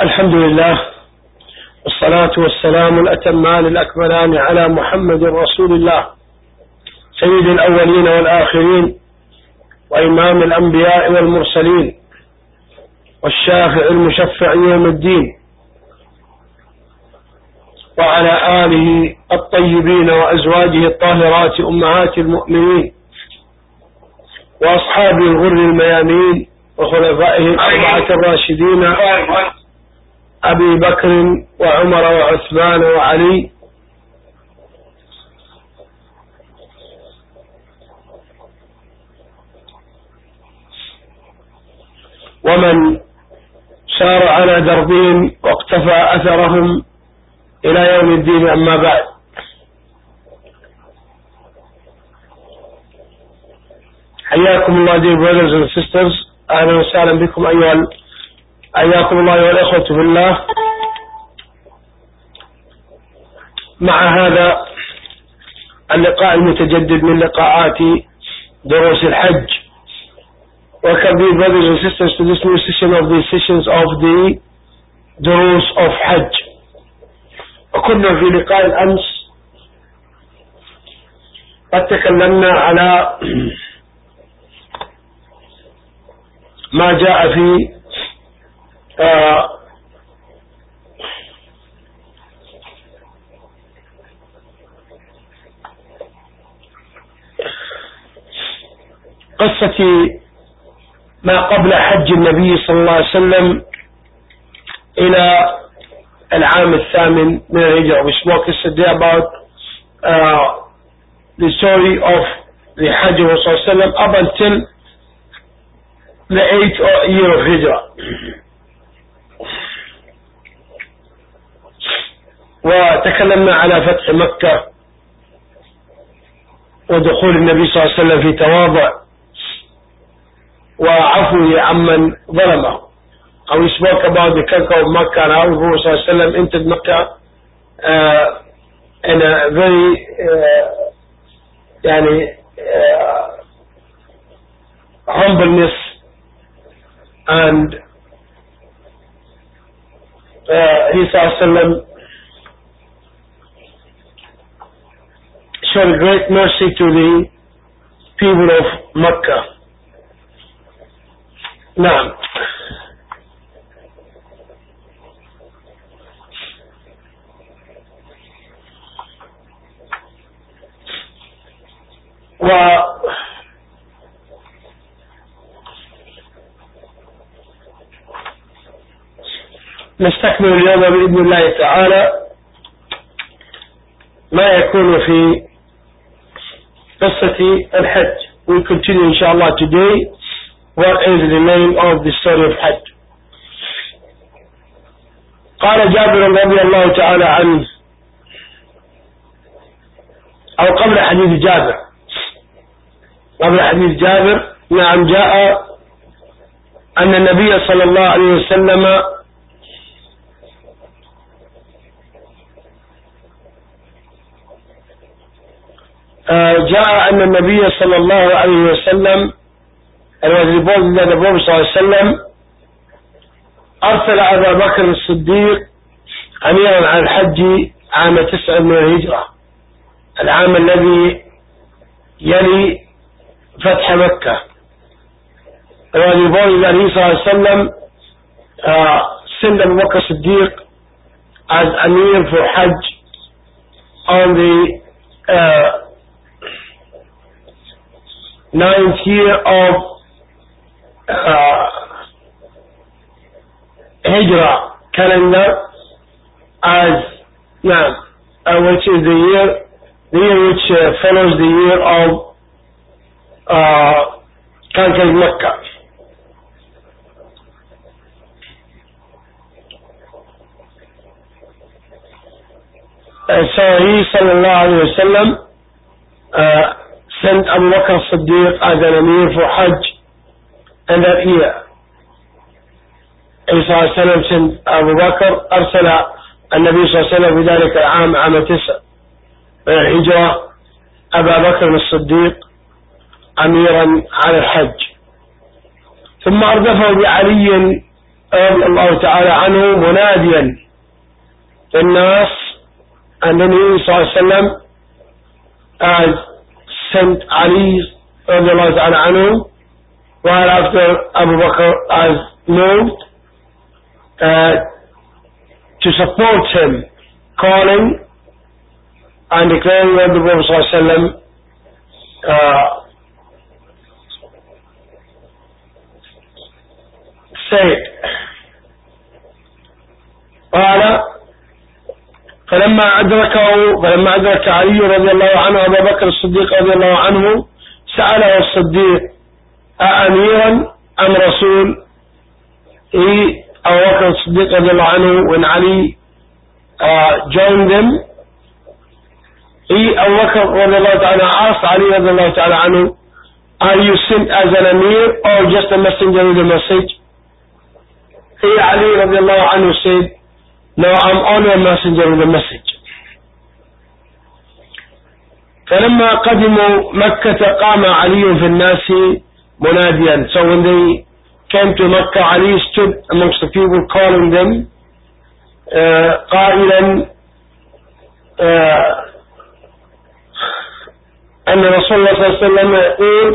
الحمد لله والصلاة والسلام الأتمان الأكملان على محمد رسول الله سيد الأولين والآخرين وإمام الأنبياء والمرسلين والشافع المشفع يوم الدين، وعلى آله الطيبين وأزواجه الطاهرات أمهات المؤمنين وأصحابه الغر الميامين وخلفائه الأربعة الراشدين أبي بكر وعمر وعثمان وعلي ومن سار على دربهم واقتفى أثرهم إلى يوم الدين. أما بعد، حياكم الله dear brothers and sisters. أهلا وسهلا بكم حياكم الله والإخوة في الله. مع هذا اللقاء المتجدد من لقاءات دروس الحج. Welcome dear brothers and sisters to this new session of the sessions of the دروس of حج. وكنا في لقاء الأمس قد تكلمنا على ما جاء في قصة ما قبل حج النبي صلى الله عليه وسلم إلى العام الثامن من الهجرة. We spoke yesterday about the story of the Hajj of Rasulullah up until the 8th year of Hijrah. وتكلمنا على فتح مكة ودخول النبي صلى الله عليه وسلم في تواضع وعفوه عمن ظلمه. And we spoke about the conquer of Makkah and how the Prophet صلى الله عليه وسلم entered Makkah in a very humbleness, and he صلى الله عليه وسلم showed great mercy to the people of Makkah. نعم. نستكمل اليوم بإذن الله تعالى ما يكون في قصة الحج. We continue inshallah today what is the name of the story of Hajj. قال جابر رضي الله تعالى عنه، أو قبل حديث جابر نعم، جاء أن النبي صلى الله عليه وسلم صلى الله عليه وسلم النبي صلى الله عليه وسلم أرسل أبا بكر الصديق أميرا على الحج عام 9 من الهجرة، العام الذي يلي فتح مكة. النبي صلى الله عليه وسلم sent Abu Bakr Siddiq as Amir for Hajj on the 9th year of Hijrah calendar, as which is the year which follows the year of conquering Mecca. So he sallallahu alayhi wa sallam sent Abu Bakr Siddiq as an Amir for Hajj in that year. صلى الله عليه وسلم sent أبو بكر، أرسل النبي صلى الله عليه وسلم في ذلك العام عام 9 من الهجرة أبا بكر الصديق أميرا على الحج. ثم أردفه بعلي رضي الله تعالى عنه مناديا الناس, and then he صلى الله عليه وسلم has sent Ali رضي الله تعالى عنه right after Abu Bakr has moved to support him, calling and declaring what the Prophet صلى الله عليه وسلم said. قال فلما أدرك علي رضي الله عنه أبا بكر الصديق رضي الله عنه سأله الصديق أأميرا أم رسول. Abu Bakr الصديق رضي الله عنه, when Ali joined them, Abu Bakr رضي الله تعالى asked Ali رضي الله تعالى عنه, are you sent as an Amir or just a messenger with a message? Ali رضي الله عنه said, no, I'm only a messenger with a message. فلما قدموا مكة قام علي في الناس مناديا. So when they came to Mecca, Ali stood amongst the people calling them, قائلا أن رسول الله صلى الله عليه وسلم يقول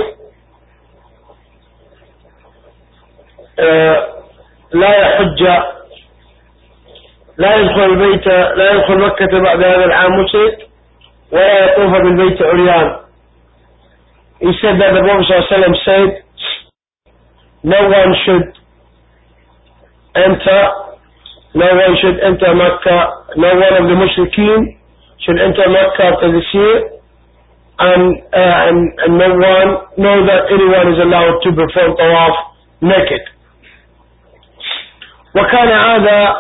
لا يدخل مكة بعد هذا العام مشرك ولا يطوف بالبيت عريان. He said that the Prophet ﷺ said, no one should enter Mecca, no one of the mushrikeen should enter Mecca after this year, and know that anyone is allowed to perform tawaf naked. وكان هذا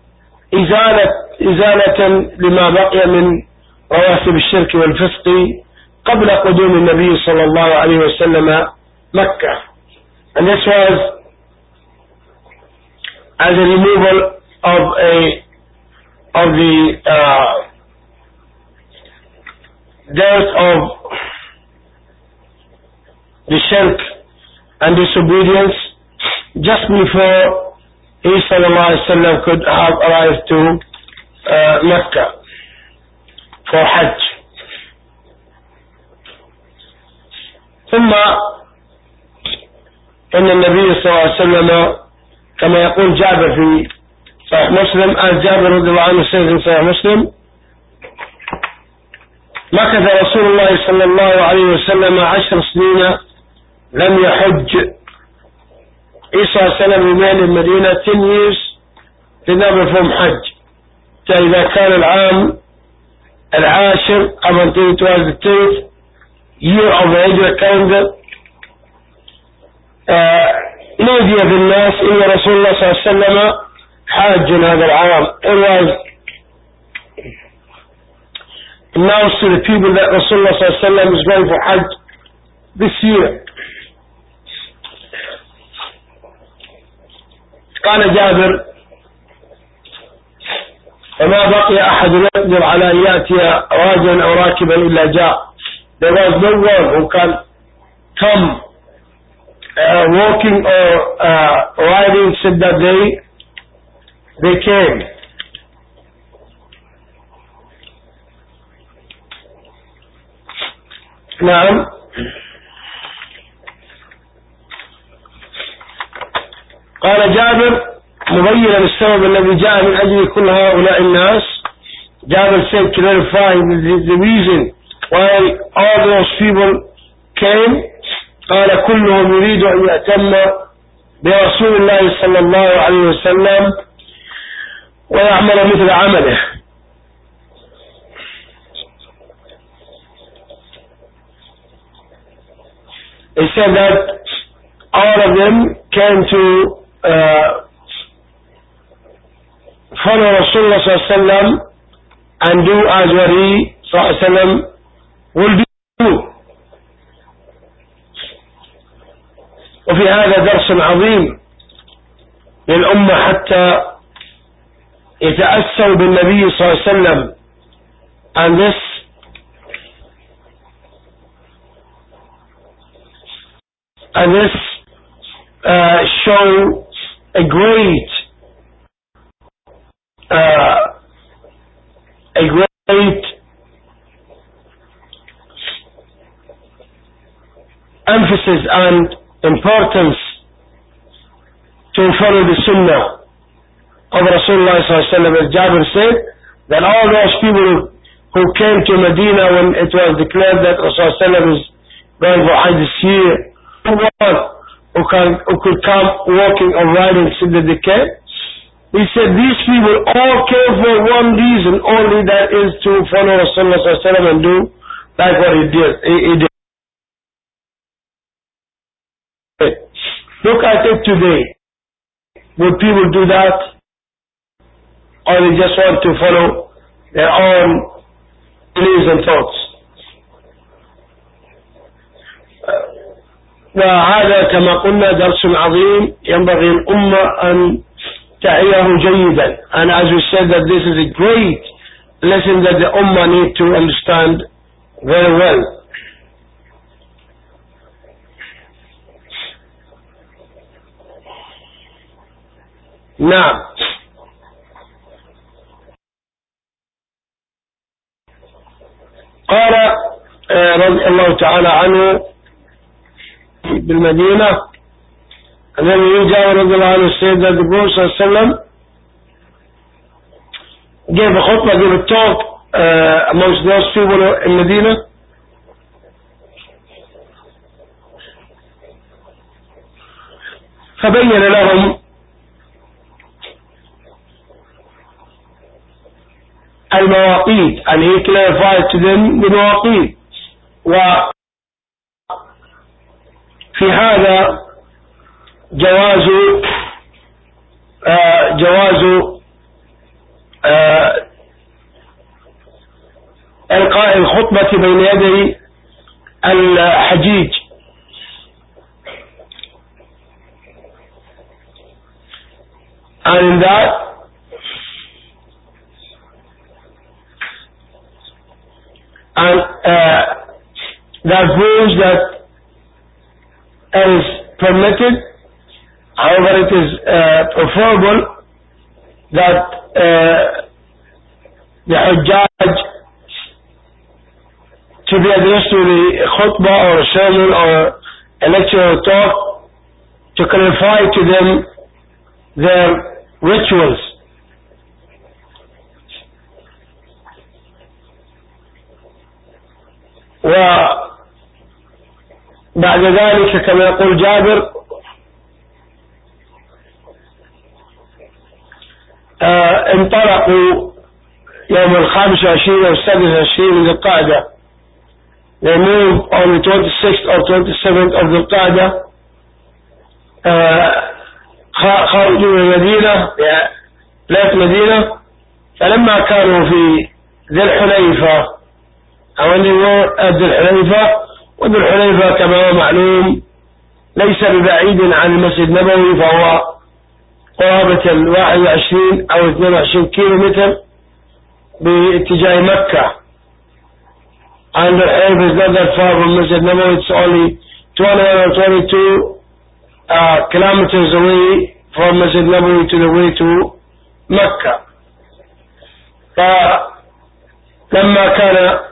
إزالة لما بقي من رواسب الشرك والفسق قبل قدوم النبي صلى الله عليه وسلم مكة. And this was as a removal of the dirt of the shirk and disobedience just before he sallallahu alaihi wasallam could have arrived to Mecca for Hajj. ثم إن النبي صلى الله عليه وسلم كما يقول جابر في صحيح مسلم, as جابر رضي الله عنه says in صحيح مسلم, مكث رسول الله صلى الله عليه وسلم 10 سنين لم يحج. Isa sallam remained in Medina 10 years, did not perform Hajj. فإذا كان العام العاشر, up until it was the 10th year of the Hijrah calendar, نودي في الناس إن رسول الله صلى الله عليه وسلم حاج هذا العام. It was announced to the people that Rasulullah صلى الله عليه وسلم is going for Hajj this year. قال جابر فما بقي أحد يقدر على أن يأتي راجلا أو راكبا إلا جاء. There was no one who can come walking or riding except that they came. نعم. قال جابر مبينا السبب الذي جاء من أجل كل هؤلاء الناس. Jabir said, clarifying the reason why all those people came. قال كلهم يريد أن يأتم برسول الله صلى الله عليه وسلم ويعمل مثل عمله. He said that all of them came to follow Rasulullah صلى الله عليه وسلم and do as what he صلى الله عليه وسلم will do. وفي هذا درس عظيم للأمة حتى يتأسوا بالنبي صلى الله عليه وسلم, and this show a great emphasis and importance to follow the Sunnah of Rasulullah sallallahu alaihi wasallam. As Jabir said, that all those people who came to Medina when it was declared that Rasulullah sallallahu alaihi wasallam is going for Hajj this year, who could come walking or riding so that they came. He said these people all came for one reason only, that is to follow Rasulullah sallallahu alaihi wasallam and do like what he did. Look at it today. Would people do that? Or they just want to follow their own beliefs and thoughts? وهذا كما قلنا درس عظيم ينبغي الأمة أن تعيه جيدا. And as we said, that this is a great lesson that the Ummah need to understand very well. نعم. قال رضي الله تعالى عنه بالمدينة الذي جاء رضي الله عنه السيد النبي صلى الله عليه وسلم gave a khutbah, gave a talk amongst those people in Medina. فبين لهم المواقيت, and he clarified to them the مواقيت. وفي هذا جواز إلقاء الخطبة بين يدي الحجيج. And in that proves that it is permitted. However, it is preferable that the Hujjaj to be addressed to the khutbah or a sermon or a lecture or talk to clarify to them their rituals. وبعد ذلك كما يقول جابر انطلقوا يوم 25 أو 26 من القعدة. They moved on the 26th or 27th of the قعدة. خرجوا من المدينة, left مدينة. فلما كانوا في ذي الحليفة, when they were at ذي الحليفة, وذي الحليفة كما هو معلوم ليس ببعيد عن المسجد النبوي, فهو قرابة 21 أو 22 كيلومتر باتجاه مكة. And the Arab is not that far from Masjid Nabawi. It's only 21 or 22 kilometers away from Masjid Nabawi to the way to Mecca. فلما كان